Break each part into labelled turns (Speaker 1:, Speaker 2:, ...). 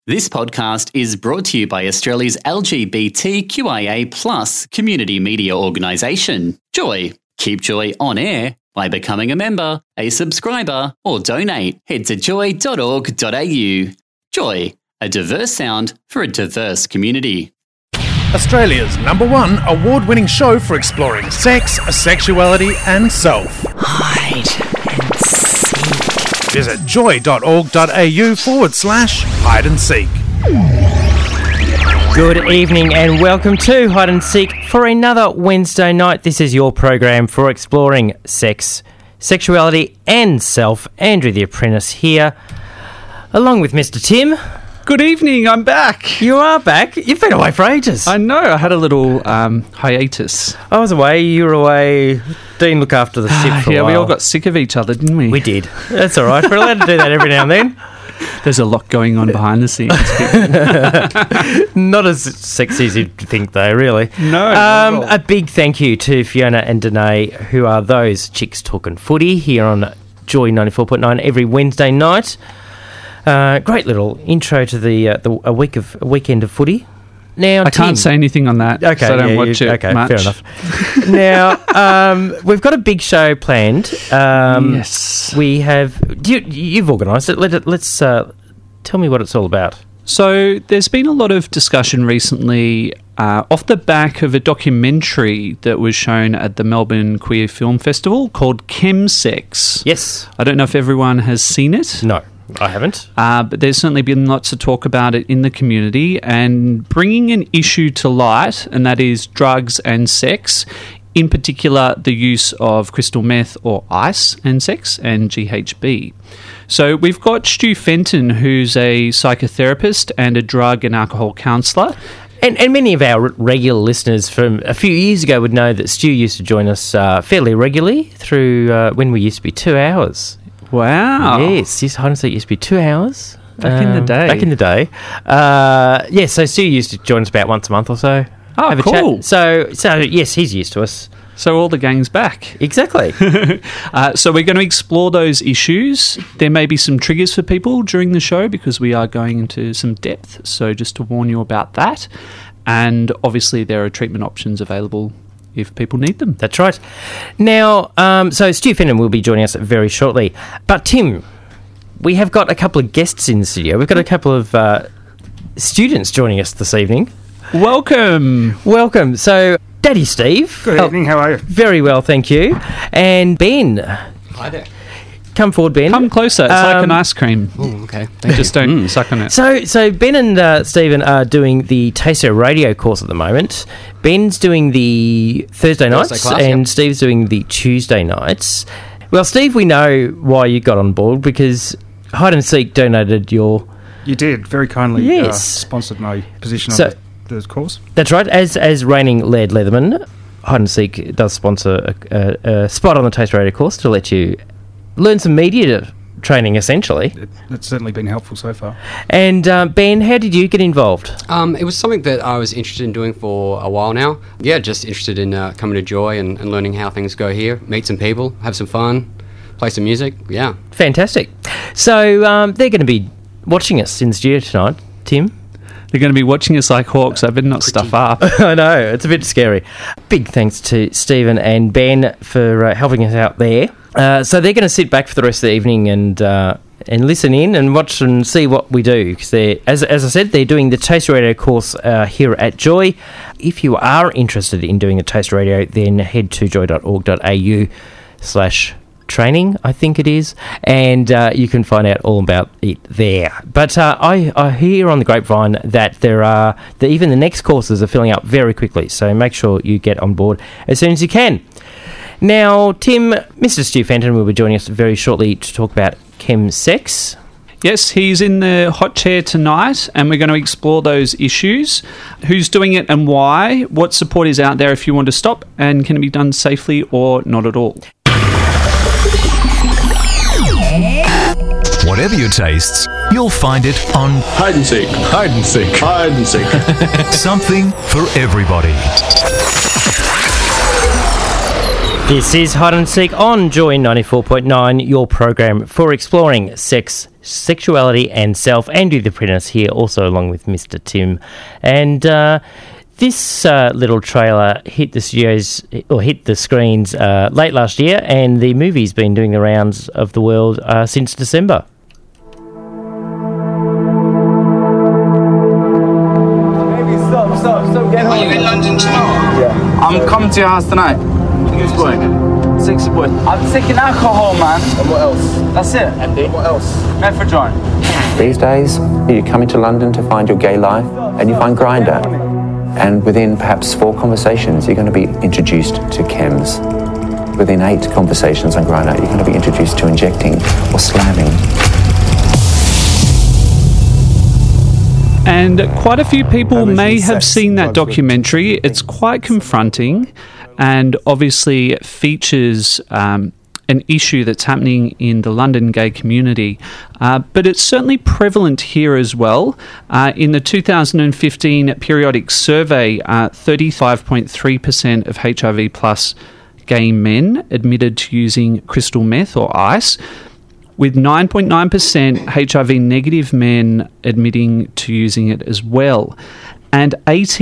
Speaker 1: This podcast is brought to you by Australia's LGBTQIA+ community media organisation, Joy. Keep Joy on air by becoming a member, a subscriber, or donate. Head to joy.org.au. Joy, a diverse sound for a diverse community.
Speaker 2: Australia's #1 award-winning show for exploring sex, sexuality and self.
Speaker 3: Hide and seek.
Speaker 2: Visit joy.org.au/hide and seek.
Speaker 3: Good evening and welcome to Hide and Seek for another Wednesday night. This is your program for exploring sex, sexuality and self. Andrew the Apprentice here, along with Mr. Tim.
Speaker 4: Good evening, I'm back.
Speaker 3: You are back? You've been away for ages.
Speaker 4: I know, I had a little hiatus.
Speaker 3: I was away, you were away. Dean looked after the ship for a while.
Speaker 4: Yeah, we all got sick of each other, didn't we?
Speaker 3: We did. That's all right. We're allowed to do that every now and then.
Speaker 4: There's a lot going on behind the scenes.
Speaker 3: Not as sexy as you'd think, though, really.
Speaker 4: No.
Speaker 3: A big thank you to Fiona and Danae, who are those chicks talking footy here on Joy 94.9 every Wednesday night. Great little intro to a weekend of footy. Now,
Speaker 4: I can't say anything on that because I don't watch it much.
Speaker 3: Fair enough. Now, we've got a big show planned.
Speaker 4: Yes.
Speaker 3: We have... You've organised it. Let's tell me what it's all about.
Speaker 4: So there's been a lot of discussion recently off the back of a documentary that was shown at the Melbourne Queer Film Festival called Chemsex.
Speaker 3: Yes.
Speaker 4: I don't know if everyone has seen it.
Speaker 3: No. I haven't.
Speaker 4: But there's certainly been lots of talk about it in the community and bringing an issue to light, and that is drugs and sex, in particular the use of crystal meth or ice and sex and GHB. So we've got Stu Fenton, who's a psychotherapist and a drug and alcohol counsellor.
Speaker 3: And many of our regular listeners from a few years ago would know that Stu used to join us fairly regularly through when we used to be 2 hours.
Speaker 4: Wow.
Speaker 3: Yes, Hide and Seek used to be 2 hours.
Speaker 4: Back in the day.
Speaker 3: So Stu used to join us about once a month or so.
Speaker 4: Oh,
Speaker 3: have a
Speaker 4: cool.
Speaker 3: chat. So, yes, he's used to us.
Speaker 4: So all the gang's back.
Speaker 3: Exactly.
Speaker 4: So we're going to explore those issues. There may be some triggers for people during the show because we are going into some depth. So just to warn you about that. And obviously there are treatment options available if people need them.
Speaker 3: That's right. Now, so Stu Fenton will be joining us very shortly. But Tim, we have got a couple of guests in the studio. We've got a couple of students joining us this evening.
Speaker 4: Welcome.
Speaker 3: So, Daddy Steve.
Speaker 5: Good evening, how are you?
Speaker 3: Very well, thank you. And Ben.
Speaker 5: Hi there.
Speaker 3: Come forward, Ben.
Speaker 4: Come closer. It's like an ice cream.
Speaker 5: Oh, okay.
Speaker 4: Just don't suck on it.
Speaker 3: So Ben and Stephen are doing the Taster Radio course at the moment. Ben's doing the Thursday nights
Speaker 5: class,
Speaker 3: and Steve's doing the Tuesday nights. Well, Steve, we know why you got on board because Hide and Seek donated your...
Speaker 5: You did, very kindly sponsored my position on the course.
Speaker 3: That's right. As reigning Laird Leatherman, Hide and Seek does sponsor a spot on the Taster Radio course to let you learn some media training, essentially.
Speaker 5: It's certainly been helpful so far.
Speaker 3: And Ben, how did you get involved?
Speaker 6: It was something that I was interested in doing for a while now. Yeah, just interested in coming to Joy and learning how things go here, meet some people, have some fun, play some music, yeah.
Speaker 3: Fantastic. So they're going to be watching us in the studio tonight, Tim.
Speaker 4: They're going to be watching us like hawks. I better not stuff up.
Speaker 3: I know, it's a bit scary. Big thanks to Stephen and Ben for helping us out there. So they're going to sit back for the rest of the evening and listen in and watch and see what we do. Because as I said, they're doing the Taster Radio course here at Joy. If you are interested in doing a Taster Radio, then head to joy.org.au/training, I think it is, and you can find out all about it there. But I hear on the grapevine that even the next courses are filling up very quickly, so make sure you get on board as soon as you can. Now, Tim, Mr. Stu Fenton will be joining us very shortly to talk about Chemsex.
Speaker 4: Yes, he's in the hot chair tonight, and we're going to explore those issues. Who's doing it and why? What support is out there if you want to stop? And can it be done safely or not at all?
Speaker 7: Whatever your tastes, you'll find it on
Speaker 8: Hide and Seek. Hide and Seek. Hide and Seek.
Speaker 7: Something for everybody.
Speaker 3: This is Hide and Seek on Joy 94.9, your program for exploring sex, sexuality and self. Andrew the Prentice here, also along with Mr. Tim. And this little trailer hit the studios, or hit the screens late last year, and the movie's been doing the rounds of the world since December.
Speaker 9: Stop. Are you in London tomorrow?
Speaker 10: Yeah. I'm coming to your house tonight. Who's boy? Sexy boy. I'm taking alcohol, man.
Speaker 9: And what else?
Speaker 10: That's it.
Speaker 9: Andy? What else?
Speaker 10: Methadone.
Speaker 11: These days, you come into London to find your gay life, and you find Grindr. And within perhaps 4 conversations, you're going to be introduced to chems. Within 8 conversations on Grindr, you're going to be introduced to injecting or slamming.
Speaker 4: And quite a few people may have seen that documentary. It's quite confronting and obviously features an issue that's happening in the London gay community. But it's certainly prevalent here as well. In the 2015 periodic survey, 35.3% of HIV plus gay men admitted to using crystal meth or ice, with 9.9% HIV-negative men admitting to using it as well. And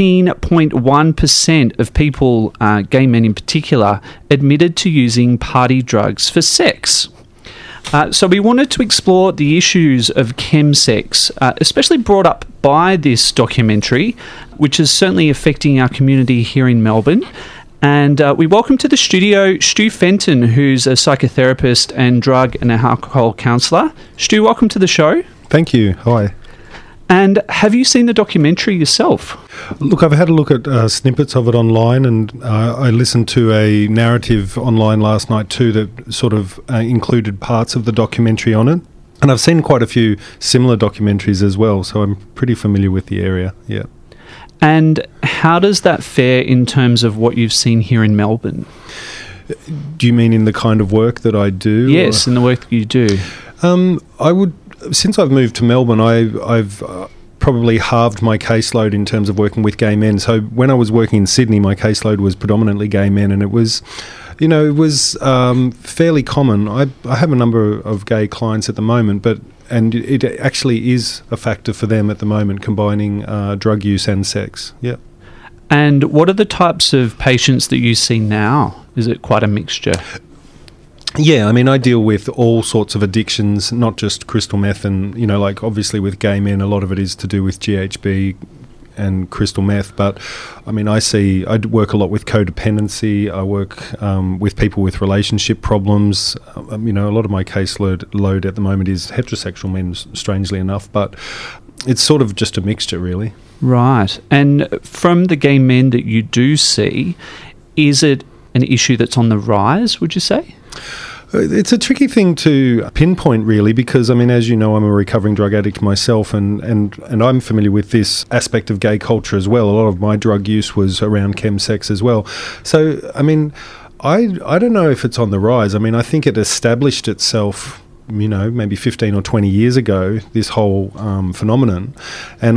Speaker 4: 18.1% of people, gay men in particular, admitted to using party drugs for sex. So we wanted to explore the issues of chemsex, especially brought up by this documentary, which is certainly affecting our community here in Melbourne. And we welcome to the studio Stu Fenton, who's a psychotherapist and drug and alcohol counsellor. Stu, welcome to the show.
Speaker 12: Thank you. Hi.
Speaker 4: And have you seen the documentary yourself?
Speaker 12: Look, I've had a look at snippets of it online, and I listened to a narrative online last night too that sort of included parts of the documentary on it. And I've seen quite a few similar documentaries as well, so I'm pretty familiar with the area, yeah.
Speaker 4: And how does that fare in terms of what you've seen here in Melbourne?
Speaker 12: Do you mean in the kind of work that I do?
Speaker 4: Yes, in the work that you do.
Speaker 12: I would, since I've moved to Melbourne, I've probably halved my caseload in terms of working with gay men. So when I was working in Sydney, my caseload was predominantly gay men, and it was, fairly common. I have a number of gay clients at the moment, and it actually is a factor for them at the moment, combining drug use and sex. Yeah.
Speaker 4: And what are the types of patients that you see now? Is it quite a mixture?
Speaker 12: Yeah, I mean, I deal with all sorts of addictions, not just crystal meth, and, like obviously with gay men, a lot of it is to do with GHB and crystal meth, but I mean, I work a lot with codependency. I work with people with relationship problems. A lot of my caseload at the moment is heterosexual men, strangely enough, but it's sort of just a mixture, really.
Speaker 4: Right. And from the gay men that you do see, is it an issue that's on the rise, would you say?
Speaker 12: It's a tricky thing to pinpoint, really, because, I mean, as you know, I'm a recovering drug addict myself, and I'm familiar with this aspect of gay culture as well. A lot of my drug use was around chemsex as well. So, I mean, I don't know if it's on the rise. I mean, I think it established itself, maybe 15 or 20 years ago, this whole phenomenon. And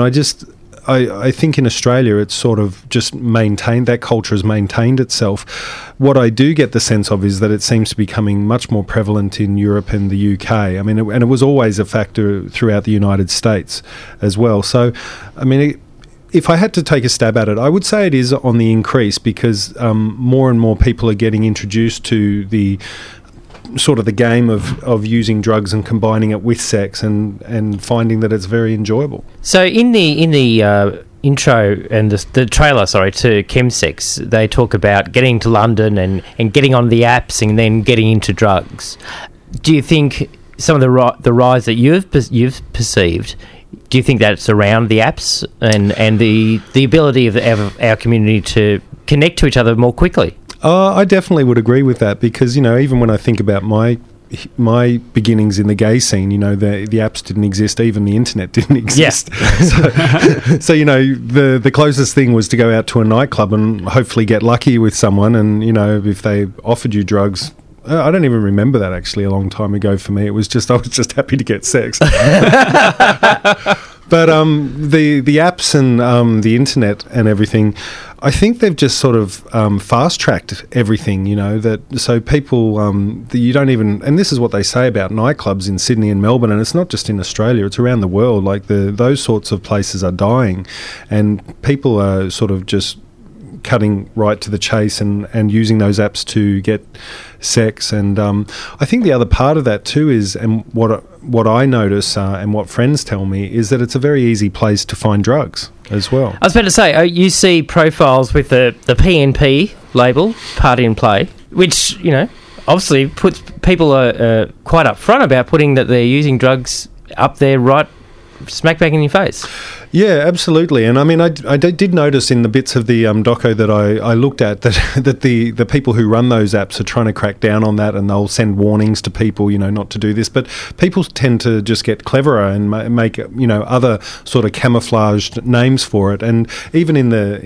Speaker 12: I think in Australia it's sort of just maintained, that culture has maintained itself. What I do get the sense of is that it seems to be becoming much more prevalent in Europe and the UK. I mean, and it was always a factor throughout the United States as well. So, I mean, if I had to take a stab at it, I would say it is on the increase, because more and more people are getting introduced to the sort of the game of using drugs and combining it with sex, and finding that it's very enjoyable.
Speaker 3: So in the intro and the trailer, to chemsex, they talk about getting to London and getting on the apps and then getting into drugs. Do you think some of the rise that you've perceived, do you think that's around the apps and the ability of our community to connect to each other more quickly?
Speaker 12: I definitely would agree with that, because, even when I think about my beginnings in the gay scene, the apps didn't exist, even the internet didn't exist. Yeah. So the closest thing was to go out to a nightclub and hopefully get lucky with someone, and, if they offered you drugs, I don't even remember that actually a long time ago for me. I was just happy to get sex. But the apps and the internet and everything, I think they've just sort of fast-tracked everything, so people, you don't even, and this is what they say about nightclubs in Sydney and Melbourne, and it's not just in Australia, it's around the world, like those sorts of places are dying, and people are sort of just cutting right to the chase and using those apps to get sex. And I think the other part of that too is, and what I notice and what friends tell me, is that it's a very easy place to find drugs as well.
Speaker 3: I was about to say, you see profiles with the PNP label, Party and Play, which, obviously puts people are quite upfront about putting that they're using drugs up there right smack back in your face.
Speaker 12: Yeah, absolutely. And I mean, I did notice in the bits of the doco that I looked at that the people who run those apps are trying to crack down on that, and they'll send warnings to people, not to do this. But people tend to just get cleverer and make other sort of camouflaged names for it. And even in the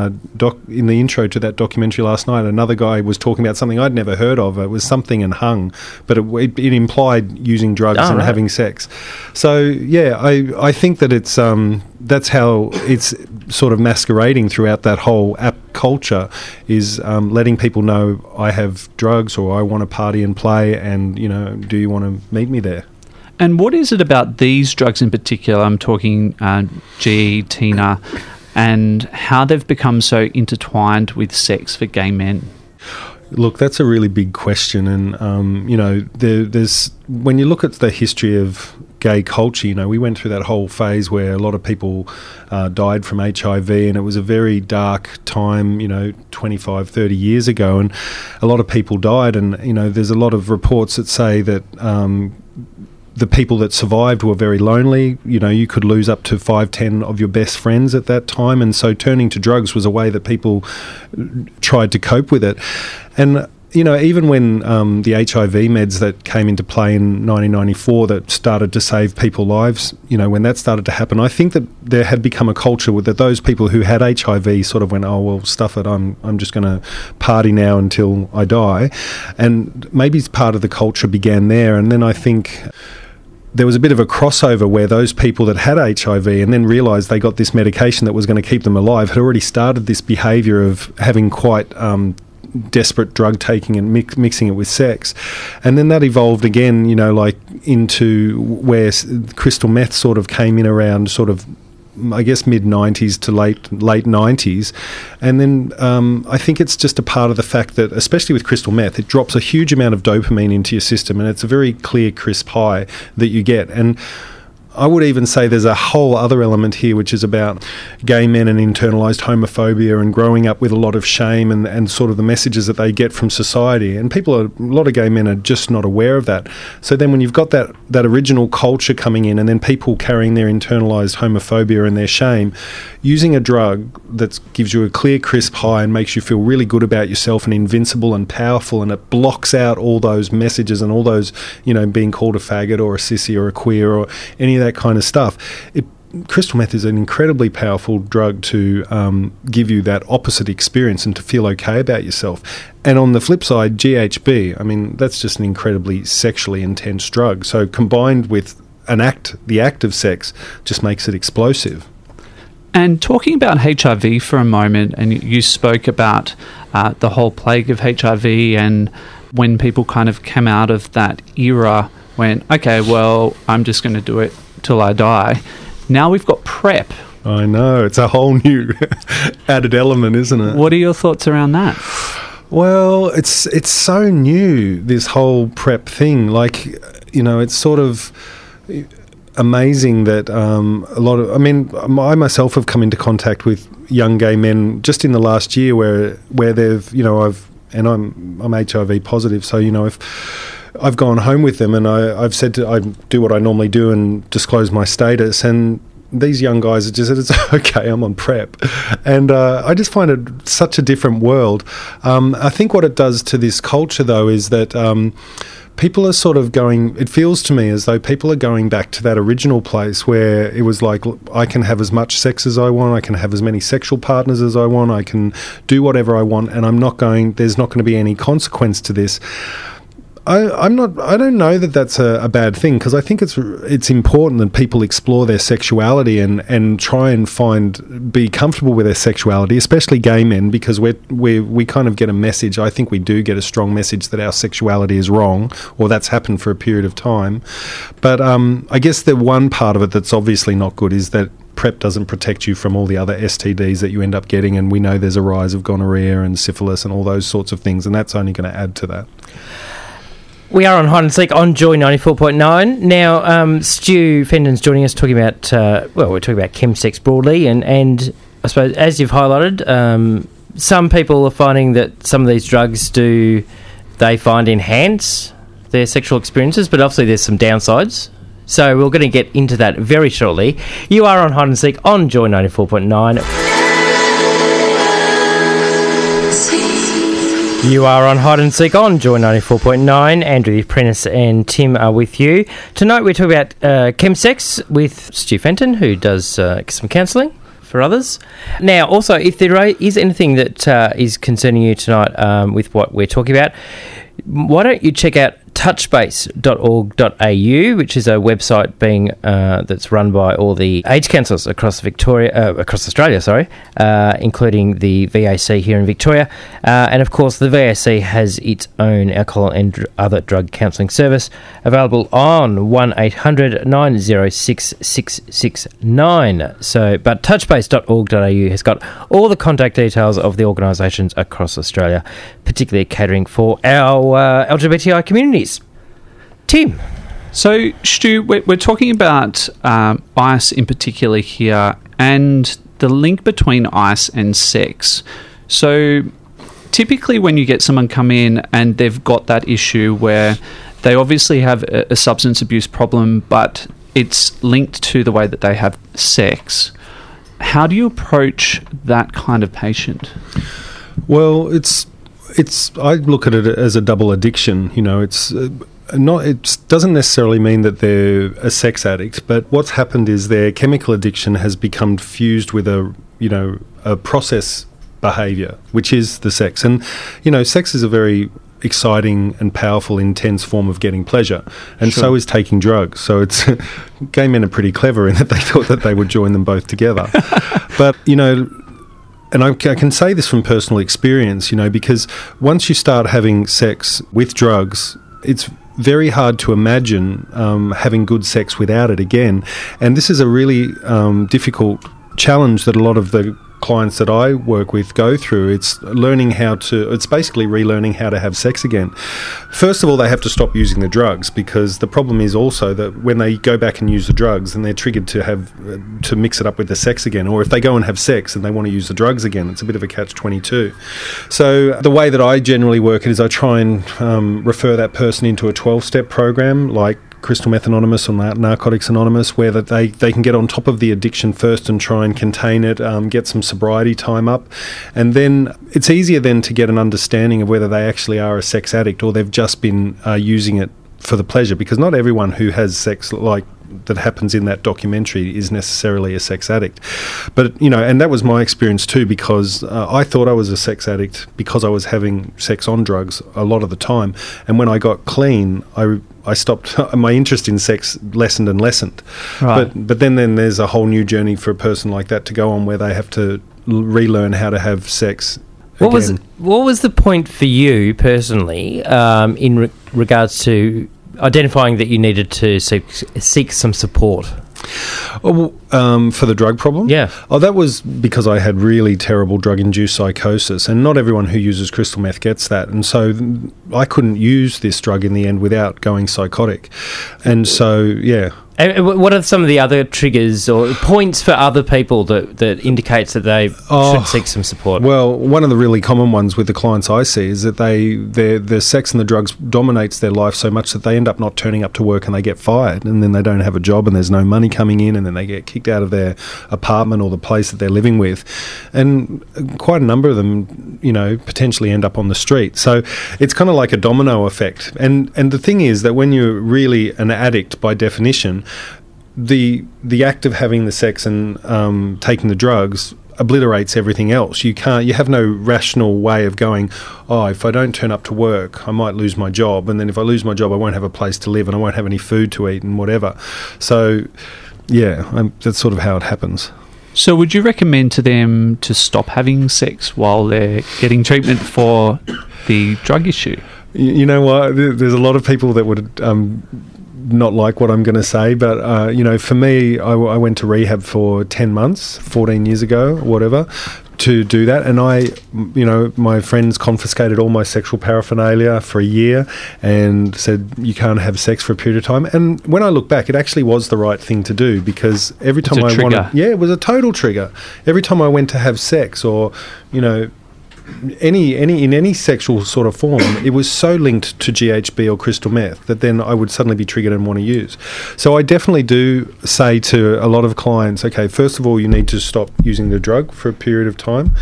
Speaker 12: intro to that documentary last night, another guy was talking about something I'd never heard of. It was something and hung, but it implied using drugs and having sex. So yeah, I think that it's that's how it's sort of masquerading throughout that whole app culture, is letting people know I have drugs, or I want to party and play, and do you want to meet me there?
Speaker 4: And what is it about these drugs in particular, I'm talking G, Tina, and how they've become so intertwined with sex for gay men?
Speaker 12: Look, that's a really big question, and there's when you look at the history of gay culture, we went through that whole phase where a lot of people died from HIV, and it was a very dark time, 25, 30 years ago, and a lot of people died, and there's a lot of reports that say that the people that survived were very lonely. You could lose up to 5-10 of your best friends at that time, and so turning to drugs was a way that people tried to cope with it. And even when the HIV meds that came into play in 1994 that started to save people's lives, when that started to happen, I think that there had become a culture that those people who had HIV sort of went, oh, well, stuff it, I'm just going to party now until I die. And maybe part of the culture began there. And then I think there was a bit of a crossover where those people that had HIV and then realised they got this medication that was going to keep them alive had already started this behaviour of having quite desperate drug taking and mixing it with sex. And then that evolved again, into where crystal meth sort of came in around sort of, I guess, mid-90s to late 90s. And then I think it's just a part of the fact that, especially with crystal meth, it drops a huge amount of dopamine into your system, and it's a very clear, crisp high that you get. And I would even say there's a whole other element here, which is about gay men and internalised homophobia and growing up with a lot of shame and sort of the messages that they get from society. And a lot of gay men are just not aware of that. So then when you've got that original culture coming in, and then people carrying their internalised homophobia and their shame, using a drug that gives you a clear, crisp high and makes you feel really good about yourself and invincible and powerful, and it blocks out all those messages and all those, being called a faggot or a sissy or a queer or any of that kind of stuff. Crystal meth is an incredibly powerful drug to give you that opposite experience and to feel okay about yourself. And on the flip side, GHB, that's just an incredibly sexually intense drug. So combined with the act of sex just makes it explosive.
Speaker 4: And talking about HIV for a moment, and you spoke about the whole plague of HIV, and when people kind of came out of that era, went, okay, well, I'm just going to do it till I die. Now we've got PrEP.
Speaker 12: I know, it's a whole new added element, isn't it?
Speaker 4: What are your thoughts around that?
Speaker 12: Well, it's so new, this whole PrEP thing. It's sort of amazing that a lot of, I myself have come into contact with young gay men just in the last year where they've, I'm HIV positive, so if I've gone home with them and I've said I do what I normally do and disclose my status, and these young guys have just said, it's okay, I'm on PrEP. And I just find it such a different world. I think what it does to this culture, though, is that people are sort of it feels to me as though people are going back to that original place where it was like, I can have as much sex as I want, I can have as many sexual partners as I want, I can do whatever I want, and there's not going to be any consequence to this. I don't know that that's a bad thing, because I think it's important that people explore their sexuality and try and be comfortable with their sexuality, especially gay men, because we kind of get a message. I think we do get a strong message that our sexuality is wrong, or that's happened for a period of time. But I guess the one part of it that's obviously not good is that PrEP doesn't protect you from all the other STDs that you end up getting, and we know there's a rise of gonorrhea and syphilis and all those sorts of things, and that's only going to add to that.
Speaker 3: We are on Hide and Seek on Joy 94.9. Now, Stu Fenton's joining us talking about, we're talking about chemsex broadly, and I suppose, as you've highlighted, some people are finding that some of these drugs they find enhance their sexual experiences, but obviously there's some downsides. So we're going to get into that very shortly. You are on Hide and Seek on Joy 94.9. You are on Hide and Seek on Joy 94.9. Andrew Prentice and Tim are with you. Tonight we're talking about chemsex with Stu Fenton, who does some counselling for others. Now, also, if there is anything that is concerning you tonight with what we're talking about, why don't you check out touchbase.org.au, which is a website that's run by all the AIDS counsellors across Australia, including the VAC here in Victoria, and of course the VAC has its own alcohol and other drug counselling service available on 1800 906 669. But touchbase.org.au has got all the contact details of the organisations across Australia, particularly catering for our LGBTI communities. Tim.
Speaker 4: So, Stu, we're talking about ice in particular here, and the link between ice and sex. So, typically when you get someone come in and they've got that issue where they obviously have a substance abuse problem, but it's linked to the way that they have sex, how do you approach that kind of patient?
Speaker 12: Well, I look at it as a double addiction. You know, it doesn't necessarily mean that they're a sex addict, but what's happened is their chemical addiction has become fused with a process behaviour, which is the sex. And, sex is a very exciting and powerful, intense form of getting pleasure, and so is taking drugs. So it's gay men are pretty clever in that they thought that they would join them both together. But, and I can say this from personal experience, because once you start having sex with drugs, it's very hard to imagine having good sex without it again. And this is a really difficult challenge that a lot of the clients that I work with go through. It's basically relearning how to have sex again. First of all, they have to stop using the drugs, because the problem is also that when they go back and use the drugs, then they're triggered to mix it up with the sex again. Or if they go and have sex and they want to use the drugs again, it's a bit of a catch-22. So the way that I generally work it is I try and refer that person into a 12-step program like Crystal Meth Anonymous or Narcotics Anonymous, where that they can get on top of the addiction first and try and contain it, get some sobriety time up, and then it's easier then to get an understanding of whether they actually are a sex addict or they've just been using it for the pleasure, because not everyone who has sex like that happens in that documentary is necessarily a sex addict. But, and that was my experience too, because I thought I was a sex addict because I was having sex on drugs a lot of the time. And when I got clean, I stopped, my interest in sex lessened and lessened. Right. But then there's a whole new journey for a person like that to go on, where they have to relearn how to have sex again.
Speaker 3: What was the point for you personally in regards to identifying that you needed to seek some support?
Speaker 12: For the drug problem?
Speaker 3: Yeah.
Speaker 12: That was because I had really terrible drug-induced psychosis, and not everyone who uses crystal meth gets that. And so I couldn't use this drug in the end without going psychotic. And so, yeah.
Speaker 3: And what are some of the other triggers or points for other people that indicates that they should seek some support?
Speaker 12: Well, one of the really common ones with the clients I see is that the sex and the drugs dominates their life so much that they end up not turning up to work and they get fired, and then they don't have a job and there's no money coming in, and then they get kicked out of their apartment or the place that they're living with. And quite a number of them, potentially end up on the street. So it's kind of like a domino effect. And the thing is that when you're really an addict by definition, the act of having the sex and taking the drugs obliterates everything else. You have no rational way of going, oh, if I don't turn up to work, I might lose my job, and then if I lose my job, I won't have a place to live, and I won't have any food to eat and whatever. So, yeah, that's sort of how it happens.
Speaker 4: So would you recommend to them to stop having sex while they're getting treatment for the drug issue?
Speaker 12: You know what? There's a lot of people that would not like what I'm going to say, but, for me, I went to rehab for 10 months, 14 years ago, whatever, to do that. And my friends confiscated all my sexual paraphernalia for a year and said, you can't have sex for a period of time. And when I look back, it actually was the right thing to do, because every time it was a total trigger. Every time I went to have sex, or, any sexual sort of form, it was so linked to GHB or crystal meth that then I would suddenly be triggered and want to use. So I definitely do say to a lot of clients, okay, first of all, you need to stop using the drug for a period of time.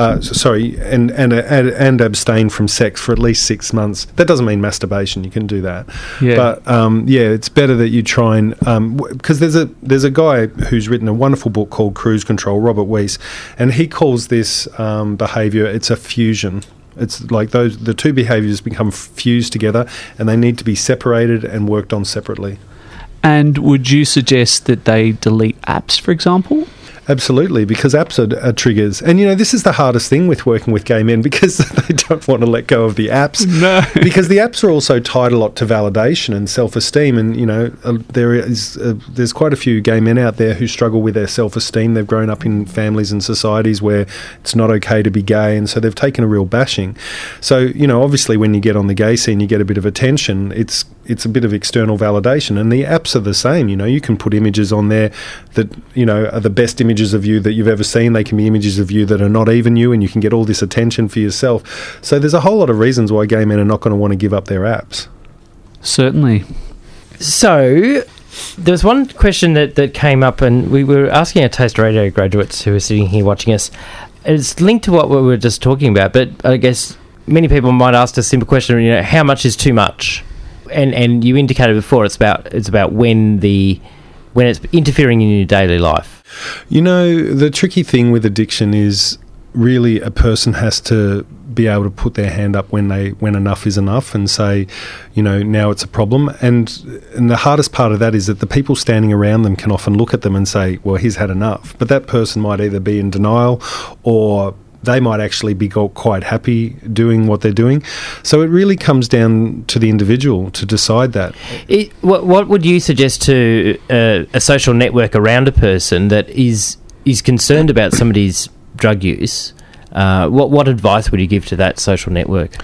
Speaker 12: And abstain from sex for at least 6 months. That doesn't mean masturbation. You can do that. Yeah. But it's better that you try and because there's a guy who's written a wonderful book called Cruise Control, Robert Weiss, and he calls this behaviour, it's a fusion. It's like the two behaviours become fused together, and they need to be separated and worked on separately.
Speaker 4: And would you suggest that they delete apps, for example?
Speaker 12: Absolutely, because apps are triggers. And, this is the hardest thing with working with gay men, because they don't want to let go of the apps. No. Because the apps are also tied a lot to validation and self-esteem. And, there's quite a few gay men out there who struggle with their self-esteem. They've grown up in families and societies where it's not okay to be gay, and so they've taken a real bashing. So, obviously when you get on the gay scene, you get a bit of attention. It's a bit of external validation, and the apps are the same. You can put images on there that, are the best images of you that you've ever seen. They can be images of you that are not even you, and you can get all this attention for yourself. So there's a whole lot of reasons why gay men are not going to want to give up their apps.
Speaker 4: Certainly.
Speaker 3: So there was one question that came up, and we were asking our Taste Radio graduates who are sitting here watching us. It's linked to what we were just talking about, but I guess many people might ask a simple question, how much is too much? And you indicated before it's about when it's interfering in your daily life.
Speaker 12: The tricky thing with addiction is really a person has to be able to put their hand up when enough is enough and say, now it's a problem. And the hardest part of that is that the people standing around them can often look at them and say, well, he's had enough. But that person might either be in denial, or they might actually be quite happy doing what they're doing. So it really comes down to the individual to decide that.
Speaker 3: What would you suggest to a social network around a person that is concerned about somebody's drug use? What advice would you give to that social network?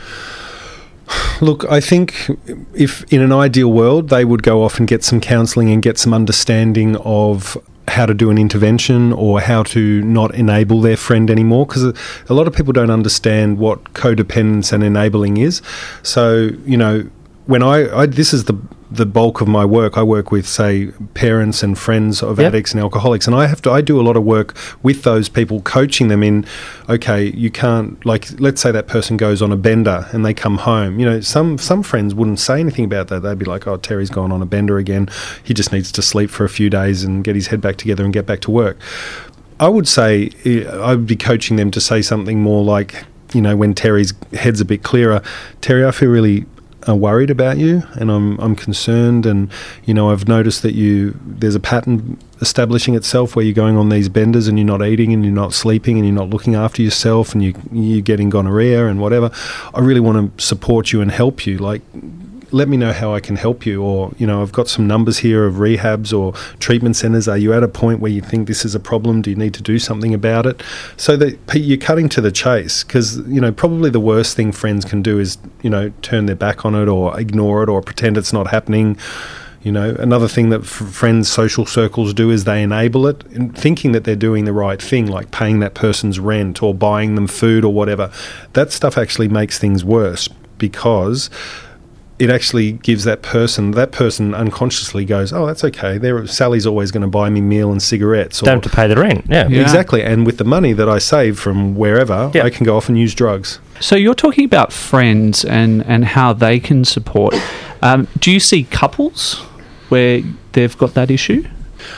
Speaker 12: Look, I think if in an ideal world they would go off and get some counselling and get some understanding of how to do an intervention or how to not enable their friend anymore, because a lot of people don't understand what codependence and enabling is. So, when this is the bulk of my work. I work with, say, parents and friends of addicts and alcoholics, and I do a lot of work with those people, coaching them in, okay, you can't, like, let's say that person goes on a bender and they come home. Some friends wouldn't say anything about that. They'd be like, oh, Terry's gone on a bender again. He just needs to sleep for a few days and get his head back together and get back to work. I would say, I would be coaching them to say something more like, when Terry's head's a bit clearer, Terry, I feel really worried about you, and I'm concerned, and I've noticed that there's a pattern establishing itself where you're going on these benders and you're not eating and you're not sleeping and you're not looking after yourself and you're getting gonorrhea and whatever. I really want to support you and help you. Like, let me know how I can help you, or I've got some numbers here of rehabs or treatment centres. Are you at a point where you think this is a problem? Do you need to do something about it? So that you're cutting to the chase, because probably the worst thing friends can do is turn their back on it or ignore it or pretend it's not happening. Another thing that friends' social circles do is they enable it, thinking that they're doing the right thing, like paying that person's rent or buying them food or whatever. That stuff actually makes things worse, because it actually gives that person unconsciously goes, oh, that's okay. Sally's always going to buy me meal and cigarettes.
Speaker 3: Don't have to pay the rent. Yeah.
Speaker 12: Exactly. And with the money that I save from wherever, I can go off and use drugs.
Speaker 4: So you're talking about friends and how they can support. Do you see couples where they've got that issue?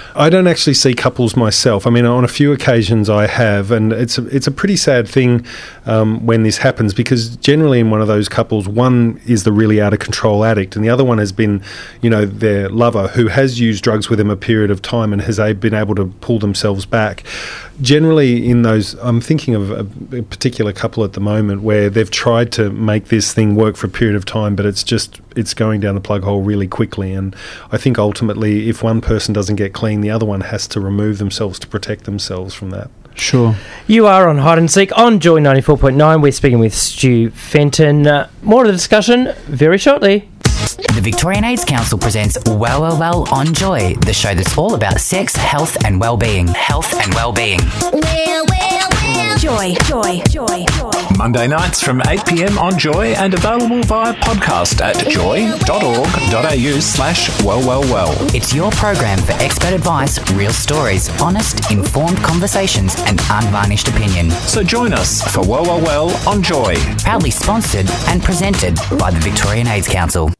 Speaker 12: I don't actually see couples myself. I mean, on a few occasions I have, and it's a pretty sad thing when this happens, because generally in one of those couples, one is the really out of control addict, and the other one has been, their lover who has used drugs with them a period of time and has been able to pull themselves back. Generally in those, I'm thinking of a particular couple at the moment where they've tried to make this thing work for a period of time, but it's going down the plug hole really quickly. And I think ultimately, if one person doesn't get clean, the other one has to remove themselves to protect themselves from that.
Speaker 4: Sure.
Speaker 3: You are on Hide and Seek on Joy 94.9. We're speaking with Stu Fenton. More of the discussion very shortly.
Speaker 13: The Victorian AIDS Council presents Well on Joy, the show that's all about sex, health and well-being. Health and well-being.
Speaker 14: Joy.
Speaker 7: Monday nights from 8 p.m. on Joy and available via podcast at joy.org.au/well.
Speaker 13: It's your program for expert advice, real stories, honest, informed conversations and unvarnished opinion.
Speaker 7: So join us for Well on Joy.
Speaker 13: Proudly sponsored and presented by the Victorian AIDS Council.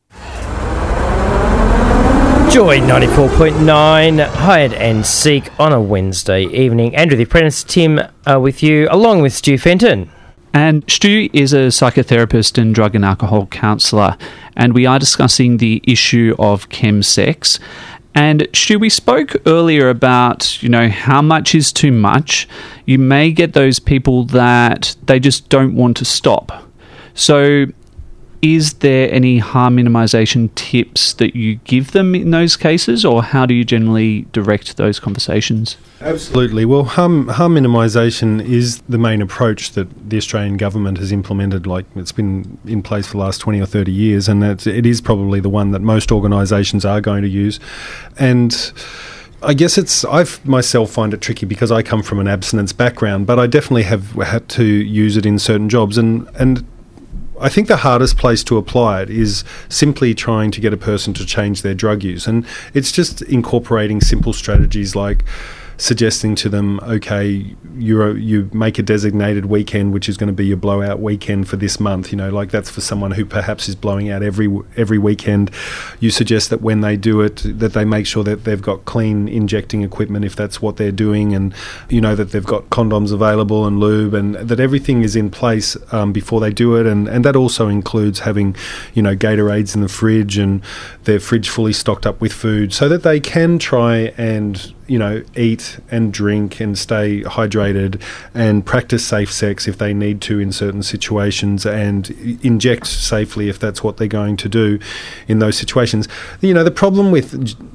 Speaker 3: Joy 94.9, Hide and Seek on a Wednesday evening. Andrew the Apprentice, Tim with you, along with Stu Fenton.
Speaker 4: And Stu is a psychotherapist and drug and alcohol counsellor, and we are discussing the issue of chemsex. And Stu, we spoke earlier about, how much is too much. You may get those people that they just don't want to stop. So is there any harm minimisation tips that you give them in those cases, or how do you generally direct those conversations?
Speaker 12: Absolutely. Well, harm minimisation is the main approach that the Australian government has implemented. Like, it's been in place for the last 20 or 30 years, and it is probably the one that most organisations are going to use. And I guess I myself find it tricky because I come from an abstinence background, but I definitely have had to use it in certain jobs, and I think the hardest place to apply it is simply trying to get a person to change their drug use. And it's just incorporating simple strategies like suggesting to them, okay, you make a designated weekend, which is going to be your blowout weekend for this month. Like that's for someone who perhaps is blowing out every weekend. You suggest that when they do it, that they make sure that they've got clean injecting equipment if that's what they're doing, and that they've got condoms available and lube, and that everything is in place before they do it. And that also includes having, Gatorades in the fridge and their fridge fully stocked up with food so that they can try and eat and drink and stay hydrated and practice safe sex if they need to in certain situations, and inject safely if that's what they're going to do in those situations. The problem with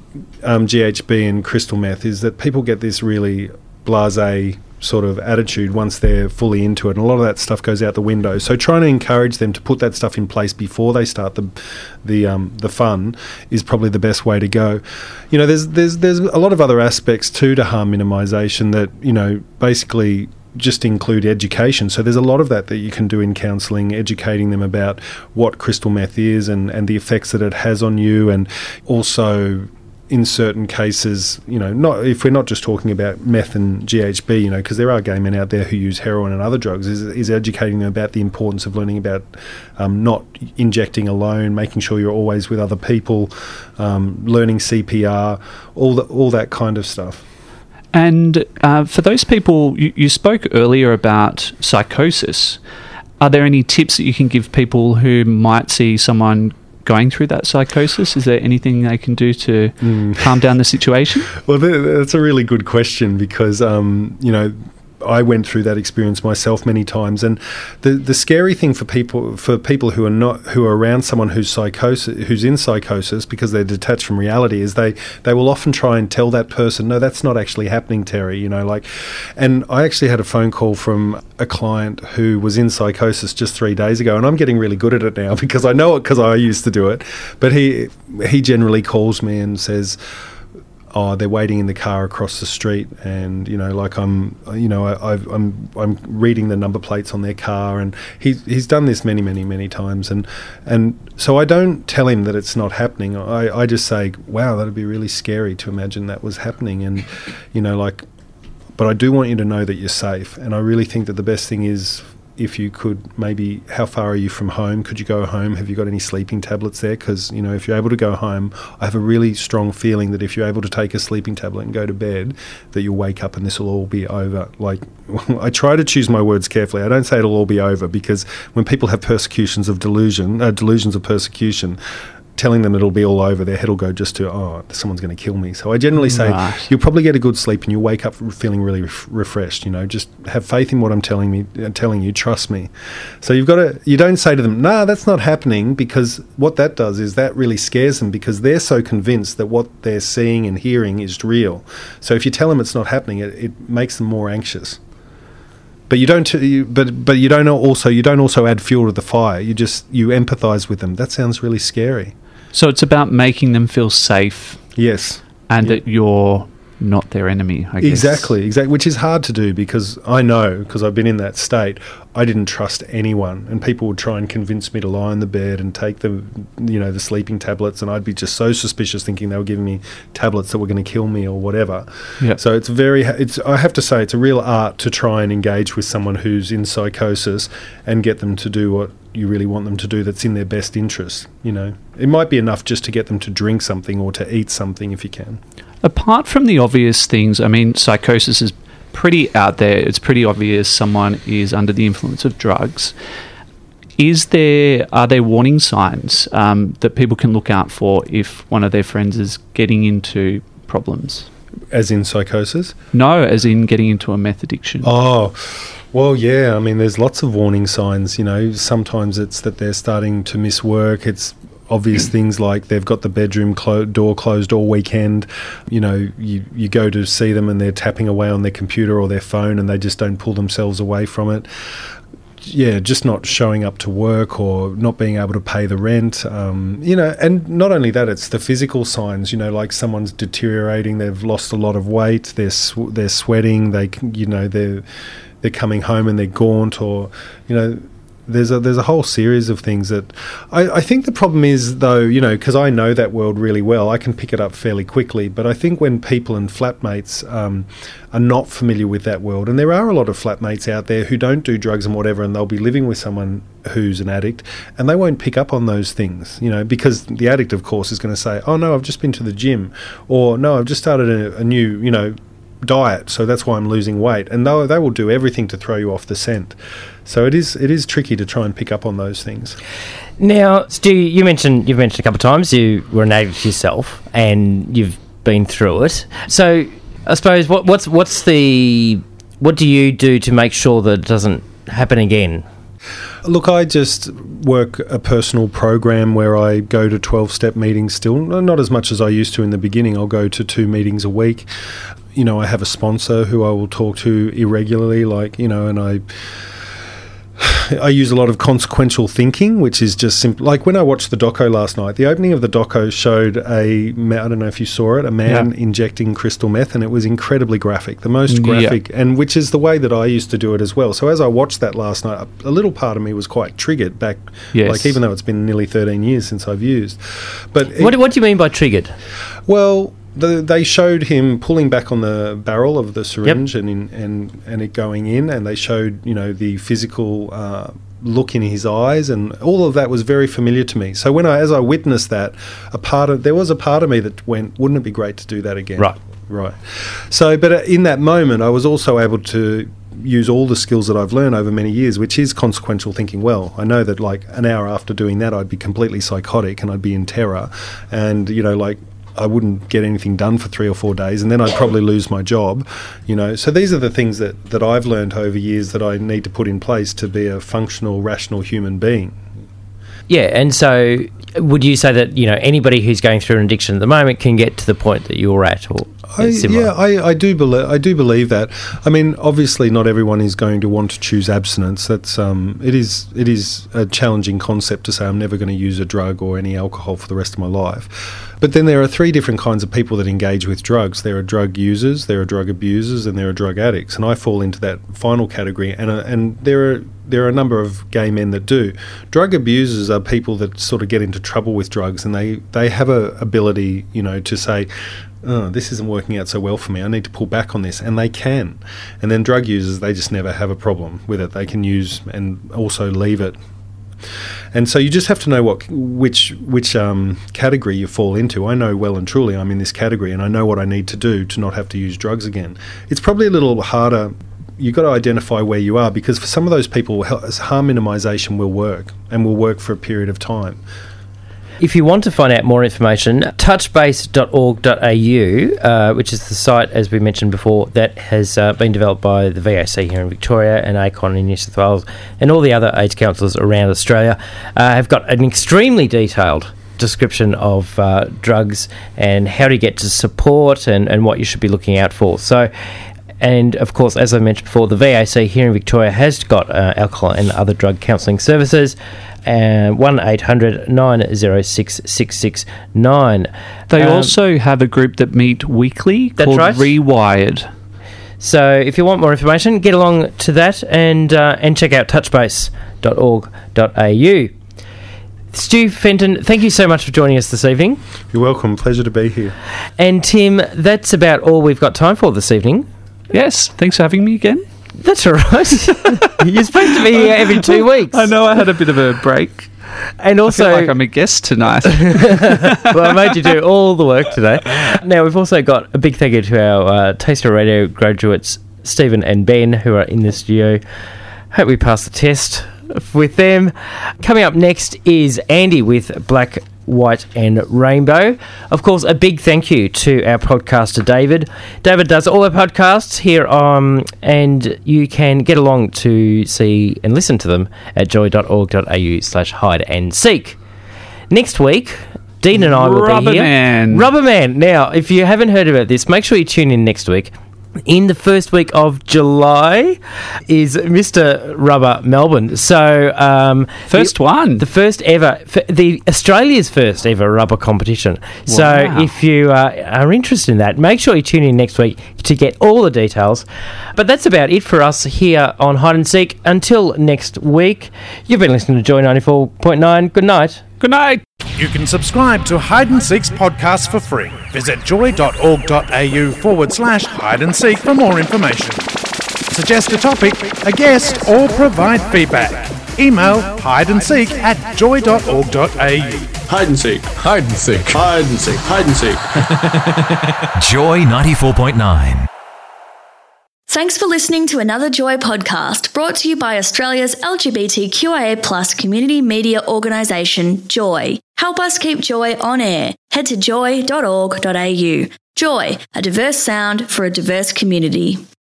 Speaker 12: GHB and crystal meth is that people get this really blasé sort of attitude once they're fully into it, and a lot of that stuff goes out the window. So trying to encourage them to put that stuff in place before they start the fun is probably the best way to go. There's a lot of other aspects too to harm minimisation that basically just include education. So there's a lot of that you can do in counselling, educating them about what crystal meth is and the effects that it has on you, and also in certain cases, not if we're not just talking about meth and GHB, because there are gay men out there who use heroin and other drugs, is educating them about the importance of learning about not injecting alone, making sure you're always with other people, learning CPR, all that kind of stuff.
Speaker 4: And for those people, you spoke earlier about psychosis. Are there any tips that you can give people who might see someone going through that psychosis? Is there anything they can do to calm down the situation?
Speaker 12: Well, that's a really good question because, I went through that experience myself many times, and the scary thing for people who are around someone who's in psychosis because they're detached from reality is they will often try and tell that person, no, that's not actually happening, Terry. And I actually had a phone call from a client who was in psychosis just 3 days ago, and I'm getting really good at it now because I know it because I used to do it. But he generally calls me and says, they're waiting in the car across the street, and I'm reading the number plates on their car, and he's done this many times, and so I don't tell him that it's not happening. I just say, wow, that'd be really scary to imagine that was happening, and but I do want you to know that you're safe, and I really think that the best thing is if you could maybe, how far are you from home? Could you go home? Have you got any sleeping tablets there? Because, you know, if you're able to go home, I have a really strong feeling that if you're able to take a sleeping tablet and go to bed, that you'll wake up and this will all be over. Like, I try to choose my words carefully. I don't say it'll all be over, because when people have delusions of persecution, telling them it'll be all over, their head will go just to, oh, someone's going to kill me. So I generally say you'll probably get a good sleep and you'll wake up feeling really refreshed. You know, just have faith in what I'm telling you, trust me. So you don't say to them, nah, that's not happening, because what that does is that really scares them, because they're so convinced that what they're seeing and hearing is real. So if you tell them it's not happening, it makes them more anxious. But you don't also add fuel to the fire. You empathise with them. That sounds really scary.
Speaker 4: So it's about making them feel safe.
Speaker 12: Yes.
Speaker 4: And that you're not their enemy, I guess.
Speaker 12: Exactly, which is hard to do, because I know, because I've been in that state, I didn't trust anyone, and people would try and convince me to lie in the bed and take the sleeping tablets, and I'd be just so suspicious, thinking they were giving me tablets that were going to kill me or whatever. Yep. So I have to say, it's a real art to try and engage with someone who's in psychosis and get them to do what you really want them to do, that's in their best interest. You know, it might be enough just to get them to drink something or to eat something if you can.
Speaker 4: Apart from the obvious things, I mean, psychosis is pretty out there. It's pretty obvious someone is under the influence of drugs. Are there warning signs that people can look out for if one of their friends is getting into problems?
Speaker 12: As in psychosis?
Speaker 4: No, as in getting into a meth addiction.
Speaker 12: Oh, well, yeah. I mean, there's lots of warning signs. You know, sometimes it's that they're starting to miss work. It's obvious things like they've got the bedroom door closed all weekend. You know, you go to see them and they're tapping away on their computer or their phone and they just don't pull themselves away from it. Yeah, just not showing up to work or not being able to pay the rent. You know, and not only that, it's the physical signs. You know, like someone's deteriorating, they've lost a lot of weight, they're sweating, they're coming home and they're gaunt, or, you know, there's a whole series of things that I think the problem is, though, you know, because I know that world really well, I can pick it up fairly quickly. But I think when people and flatmates are not familiar with that world, and there are a lot of flatmates out there who don't do drugs and whatever, and they'll be living with someone who's an addict, and they won't pick up on those things, you know, because the addict, of course, is going to say, oh, no, I've just been to the gym, or no, I've just started a new, you know, diet, so that's why I'm losing weight, and they will do everything to throw you off the scent. So it is tricky to try and pick up on those things.
Speaker 3: Now, Stu, you've mentioned a couple of times you were an addict yourself and you've been through it. So I suppose what do you do to make sure that it doesn't happen again?
Speaker 12: Look, I just work a personal program where I go to 12-step meetings still, not as much as I used to in the beginning. I'll go to 2 meetings a week. You know, I have a sponsor who I will talk to irregularly, like, you know, and I use a lot of consequential thinking, which is just simple. Like when I watched the doco last night, the opening of the doco showed I don't know if you saw it, a man injecting crystal meth, and it was incredibly graphic, the most graphic, and which is the way that I used to do it as well. So as I watched that last night, a little part of me was quite triggered back, like even though it's been nearly 13 years since I've used. But
Speaker 3: what do you mean by triggered?
Speaker 12: Well, they showed him pulling back on the barrel of the syringe and it going in, and they showed, you know, the physical look in his eyes, and all of that was very familiar to me. So as I witnessed that, there was a part of me that went, wouldn't it be great to do that again? Right. So, but in that moment, I was also able to use all the skills that I've learned over many years, which is consequential thinking. Well, I know that like an hour after doing that, I'd be completely psychotic and I'd be in terror, and, you know, like, I wouldn't get anything done for 3 or 4 days, and then I'd probably lose my job, you know. So these are the things that I've learned over years that I need to put in place to be a functional, rational human being.
Speaker 3: Yeah, and so would you say that, you know, anybody who's going through an addiction at the moment can get to the point that you're at, or similar?
Speaker 12: I do believe that. I mean, obviously, not everyone is going to want to choose abstinence. That's it is a challenging concept to say I'm never going to use a drug or any alcohol for the rest of my life. But then there are 3 different kinds of people that engage with drugs. There are drug users, there are drug abusers, and there are drug addicts. And I fall into that final category. And there are there are a number of gay men that do. Drug abusers are people that sort of get into trouble with drugs, and they have a ability, to say, oh, this isn't working out so well for me, I need to pull back on this, and they can. And then drug users, they just never have a problem with it. They can use and also leave it. And so you just have to know which category you fall into. I know well and truly I'm in this category, and I know what I need to do to not have to use drugs again. It's probably a little harder. You've got to identify where you are, because for some of those people, harm minimisation will work, and will work for a period of time.
Speaker 3: If you want to find out more information, touchbase.org.au, which is the site, as we mentioned before, that has been developed by the VAC here in Victoria and ACON in New South Wales and all the other AIDS councils around Australia, have got an extremely detailed description of drugs and how to get to support and what you should be looking out for. So, and of course, as I mentioned before, the VAC here in Victoria has got alcohol and other drug counselling services. 1-800 906 669.
Speaker 4: They also have a group that meet weekly called Rewired.
Speaker 3: So if you want more information, get along to that and check out touchbase.org.au. Stu Fenton, thank you so much for joining us this evening.
Speaker 12: You're welcome. Pleasure to be here.
Speaker 3: And Tim, that's about all we've got time for this evening.
Speaker 4: Yes, thanks for having me again.
Speaker 3: That's all right. You're supposed to be here every 2 weeks.
Speaker 4: I know, I had a bit of a break.
Speaker 3: And also,
Speaker 4: I feel like I'm a guest tonight.
Speaker 3: Well, I made you do all the work today. Now, we've also got a big thank you to our Taster Radio graduates, Stephen and Ben, who are in the studio. Hope we pass the test with them. Coming up next is Andy with Black, White and Rainbow. Of course, a big thank you to our podcaster David. David does all our podcasts here and you can get along to see and listen to them at joy.org.au/hide and seek. Next week, Dean and I will be here. Rubberman. Now, if you haven't heard about this, make sure you tune in next week. In the first week of July is Mr. Rubber Melbourne. So,
Speaker 4: the
Speaker 3: first ever, Australia's first ever rubber competition. Wow. So, if you are interested in that, make sure you tune in next week to get all the details. But that's about it for us here on Hide and Seek. Until next week, you've been listening to Joy 94.9. Good night.
Speaker 4: Good night.
Speaker 2: You can subscribe to Hide and Seek's podcast for free. Visit joy.org.au/hide and seek for more information. Suggest a topic, a guest, or provide feedback. Email hideandseek@joy.org.au.
Speaker 8: Hide and seek. Hide and seek. Hide and seek. Hide and seek.
Speaker 7: Joy 94.9.
Speaker 14: Thanks for listening to another Joy podcast brought to you by Australia's LGBTQIA+ community media organisation, Joy. Help us keep Joy on air. Head to joy.org.au. Joy, a diverse sound for a diverse community.